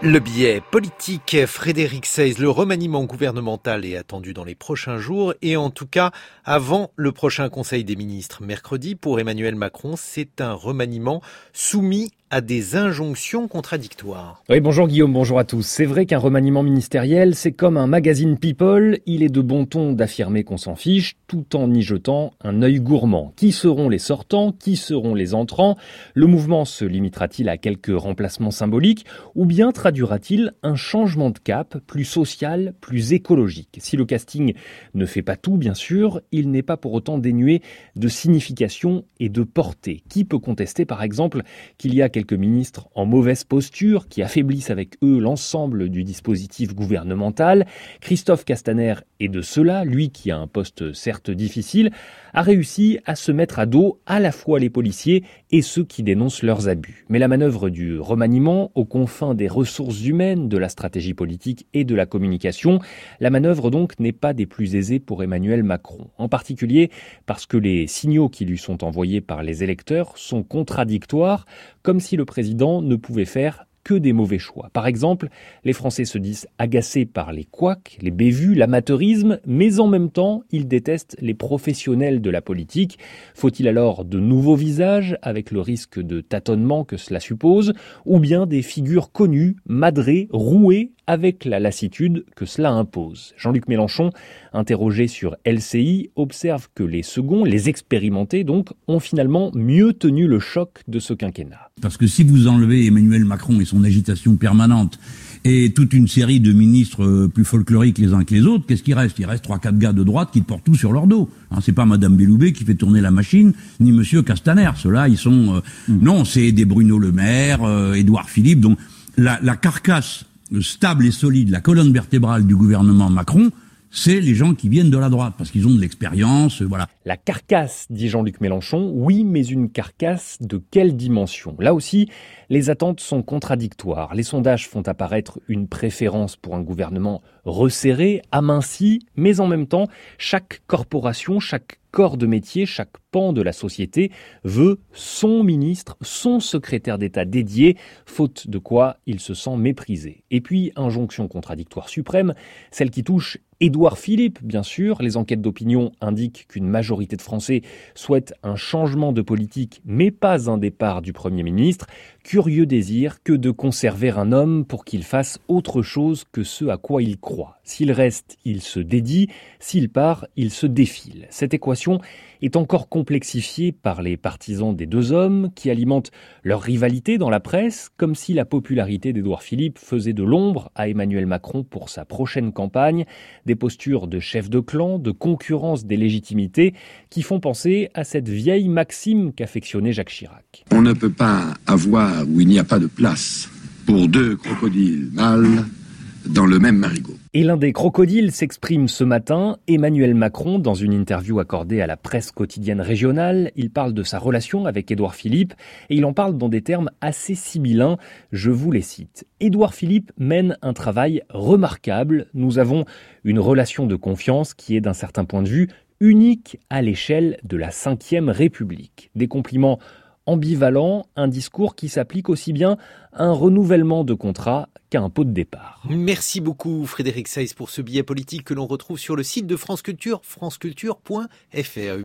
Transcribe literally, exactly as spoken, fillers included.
Le biais politique, Frédéric Seyss, le remaniement gouvernemental est attendu dans les prochains jours et en tout cas avant le prochain Conseil des ministres mercredi. Pour Emmanuel Macron, c'est un remaniement soumis à des injonctions contradictoires. Oui, bonjour Guillaume, bonjour à tous. C'est vrai qu'un remaniement ministériel, c'est comme un magazine People. Il est de bon ton d'affirmer qu'on s'en fiche, tout en y jetant un œil gourmand. Qui seront les sortants? Qui seront les entrants? Le mouvement se limitera-t-il à quelques remplacements symboliques? Ou bien traduira-t-il un changement de cap, plus social, plus écologique? Si le casting ne fait pas tout, bien sûr, il n'est pas pour autant dénué de signification et de portée. Qui peut contester, par exemple, qu'il y a quelques ministres en mauvaise posture qui affaiblissent avec eux l'ensemble du dispositif gouvernemental? Christophe Castaner est de ceux-là, lui qui a un poste certes difficile, a réussi à se mettre à dos à la fois les policiers et ceux qui dénoncent leurs abus. Mais la manœuvre du remaniement, aux confins des ressources humaines, de la stratégie politique et de la communication, la manœuvre donc n'est pas des plus aisées pour Emmanuel Macron. En particulier parce que les signaux qui lui sont envoyés par les électeurs sont contradictoires, comme si le président ne pouvait faire que des mauvais choix. Par exemple, les Français se disent agacés par les couacs, les bévues, l'amateurisme, mais en même temps, ils détestent les professionnels de la politique. Faut-il alors de nouveaux visages, avec le risque de tâtonnement que cela suppose, ou bien des figures connues, madrées, rouées, avec la lassitude que cela impose? Jean-Luc Mélenchon, interrogé sur L C I, observe que les seconds, les expérimentés donc, ont finalement mieux tenu le choc de ce quinquennat. Parce que si vous enlevez Emmanuel Macron et son agitation permanente et toute une série de ministres plus folkloriques les uns que les autres, qu'est-ce qui reste? Il reste trois quatre gars de droite qui portent tout sur leur dos. Hein, c'est pas Madame Belloubet qui fait tourner la machine, ni Monsieur Castaner. Ceux-là, ils sont... Euh, mmh. Non, c'est des Bruno Le Maire, euh, Édouard Philippe. Donc la, la carcasse stable et solide, la colonne vertébrale du gouvernement Macron, c'est les gens qui viennent de la droite, parce qu'ils ont de l'expérience, voilà. La carcasse, dit Jean-Luc Mélenchon, oui, mais une carcasse de quelle dimension? Là aussi, les attentes sont contradictoires. Les sondages font apparaître une préférence pour un gouvernement resserré, aminci, mais en même temps, chaque corporation, chaque corps de métier, chaque pan de la société veut son ministre, son secrétaire d'État dédié, faute de quoi il se sent méprisé. Et puis, injonction contradictoire suprême, celle qui touche Édouard Philippe, bien sûr. Les enquêtes d'opinion indiquent qu'une majorité de Français souhaitent un changement de politique, mais pas un départ du Premier ministre. Curieux désir que de conserver un homme pour qu'il fasse autre chose que ce à quoi il croit. S'il reste, il se dédie. S'il part, il se défile. Cette équation est encore complexifiée par les partisans des deux hommes qui alimentent leur rivalité dans la presse, comme si la popularité d'Édouard Philippe faisait de l'ombre à Emmanuel Macron pour sa prochaine campagne. Des postures de chef de clan, de concurrence des légitimités qui font penser à cette vieille maxime qu'affectionnait Jacques Chirac. On ne peut pas avoir où il n'y a pas de place pour deux crocodiles mâles dans le même marigot. Et l'un des crocodiles s'exprime ce matin, Emmanuel Macron, dans une interview accordée à la presse quotidienne régionale. Il parle de sa relation avec Édouard Philippe et il en parle dans des termes assez sibyllins. Je vous les cite. Édouard Philippe mène un travail remarquable. Nous avons une relation de confiance qui est d'un certain point de vue unique à l'échelle de la cinquième République. Des compliments ambivalent, un discours qui s'applique aussi bien à un renouvellement de contrat qu'à un pot de départ. Merci beaucoup Frédéric Seyss pour ce billet politique que l'on retrouve sur le site de France Culture, franceculture point f r.